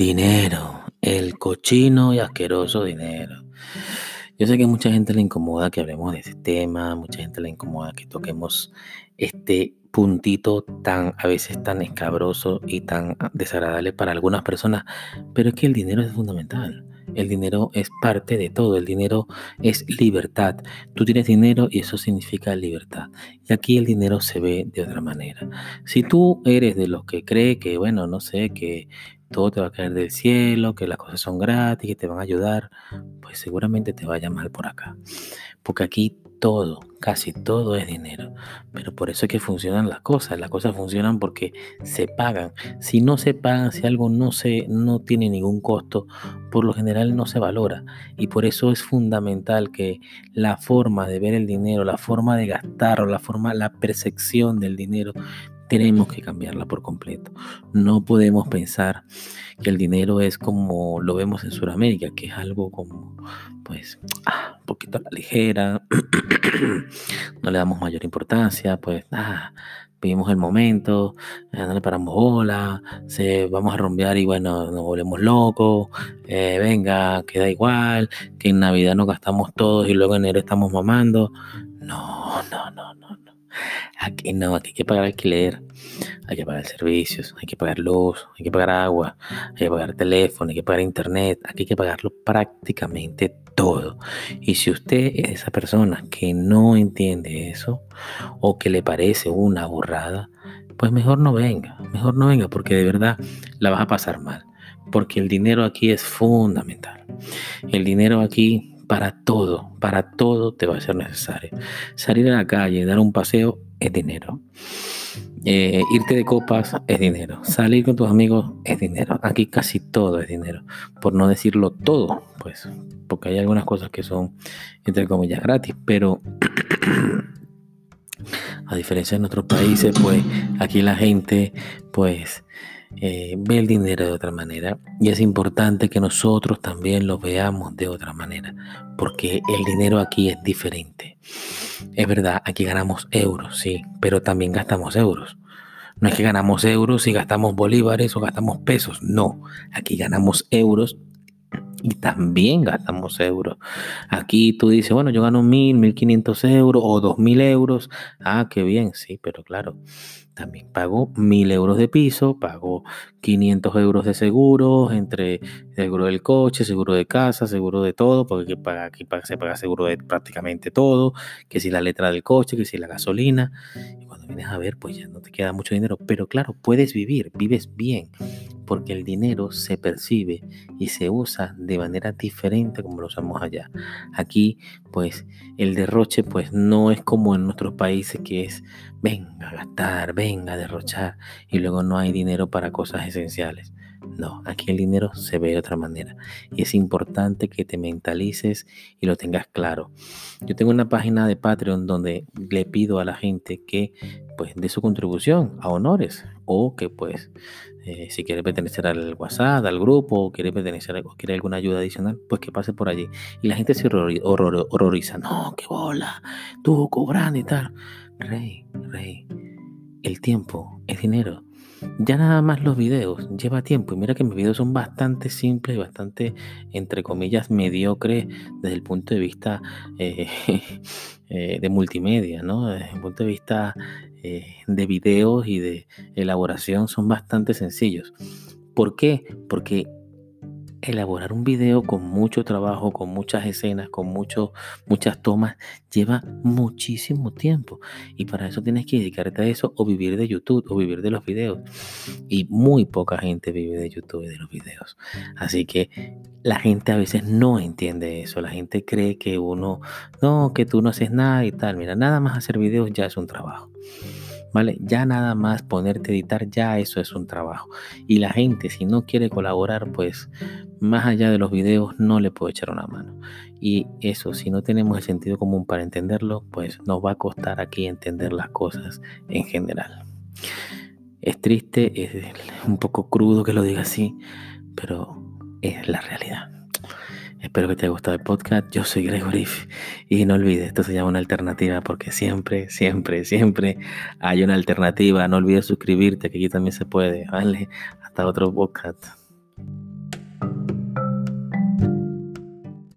Dinero, el cochino y asqueroso dinero. Yo sé que a mucha gente le incomoda que hablemos de ese tema, mucha gente le incomoda que toquemos este puntito tan, a veces tan escabroso y tan desagradable para algunas personas, pero es que el dinero es fundamental. El dinero es parte de todo, el dinero es libertad. Tú tienes dinero y eso significa libertad. Y aquí el dinero se ve de otra manera. Si tú eres de los que cree que, bueno, no sé, que todo te va a caer del cielo, que las cosas son gratis, que te van a ayudar, pues seguramente te vaya mal por acá. Porque aquí todo, casi todo es dinero. Pero por eso es que funcionan las cosas funcionan porque se pagan. Si no se pagan, si algo no tiene ningún costo, por lo general no se valora. Y por eso es fundamental que la forma de ver el dinero, la forma de gastarlo, la percepción del dinero, tenemos que cambiarla por completo. No podemos pensar que el dinero es como lo vemos en Sudamérica, que es algo como, pues, un poquito a la ligera, no le damos mayor importancia, pues, vivimos el momento, no le paramos bola, vamos a rumbear y bueno, nos volvemos locos, venga, queda igual, que en Navidad nos gastamos todos y luego en enero estamos mamando. No, no, no, no, no. Aquí no, aquí hay que pagar alquiler, hay que pagar servicios, hay que pagar luz, hay que pagar agua, hay que pagar teléfono, hay que pagar internet, aquí hay que pagarlo prácticamente todo. Y si usted es esa persona que no entiende eso o que le parece una burrada, pues mejor no venga porque de verdad la vas a pasar mal. Porque el dinero aquí es fundamental. El dinero aquí para todo te va a ser necesario. Salir a la calle, dar un paseo es dinero. Irte de copas es dinero. Salir con tus amigos es dinero. Aquí casi todo es dinero. Por no decirlo todo, pues, porque hay algunas cosas que son, entre comillas, gratis, pero a diferencia de nuestros países, pues, aquí la gente, pues, ve el dinero de otra manera y es importante que nosotros también lo veamos de otra manera, porque el dinero aquí es diferente. Es verdad, aquí ganamos euros, sí, pero también gastamos euros. No es que ganamos euros y gastamos bolívares o gastamos pesos, no, aquí ganamos euros y también gastamos euros. Aquí tú dices, bueno, yo gano 1.500 euros o 2.000 euros. Qué bien, sí, pero claro, también pago 1.000 euros de piso, pago 500 euros de seguro, entre seguro del coche, seguro de casa, seguro de todo, porque se paga seguro de prácticamente todo, que si la letra del coche, que si la gasolina. Y cuando vienes a ver, pues ya no te queda mucho dinero, pero claro, vives bien, porque el dinero se percibe y se usa de manera diferente como lo usamos allá. Aquí, pues, el derroche, pues, no es como en nuestros países que es venga a gastar, venga a derrochar y luego no hay dinero para cosas esenciales. No, aquí el dinero se ve de otra manera y es importante que te mentalices y lo tengas claro. Yo tengo una página de Patreon donde le pido a la gente que pues dé su contribución a honores o que pues si quiere pertenecer al WhatsApp, al grupo, o quiere pertenecer o quiere alguna ayuda adicional, pues que pase por allí. Y la gente se horroriza. No, qué bola, tú cobrando y tal. Rey, el tiempo es dinero. Ya nada más los videos lleva tiempo. Y mira que mis videos son bastante simples y bastante, entre comillas, mediocres desde el punto de vista eh, de multimedia, ¿no? Desde el punto de vista de videos y de elaboración son bastante sencillos. ¿Por qué? Porque elaborar un video con mucho trabajo, con muchas escenas, muchas tomas, lleva muchísimo tiempo. Y para eso tienes que dedicarte a eso o vivir de YouTube o vivir de los videos. Y muy poca gente vive de YouTube y de los videos. Así que la gente a veces no entiende eso. La gente cree que que tú no haces nada y tal. Mira, nada más hacer videos ya es un trabajo. ¿Vale? Ya nada más ponerte a editar, ya eso es un trabajo. Y la gente, si no quiere colaborar, pues más allá de los videos, no le puedo echar una mano. Y eso, si no tenemos el sentido común para entenderlo, pues nos va a costar aquí entender las cosas en general. Es triste, es un poco crudo que lo diga así, pero es la realidad. Espero que te haya gustado el podcast. Yo soy Gregory y no olvides, esto se llama una alternativa porque siempre, siempre, siempre hay una alternativa. No olvides suscribirte, que aquí también se puede, ¿vale? Hasta otro podcast.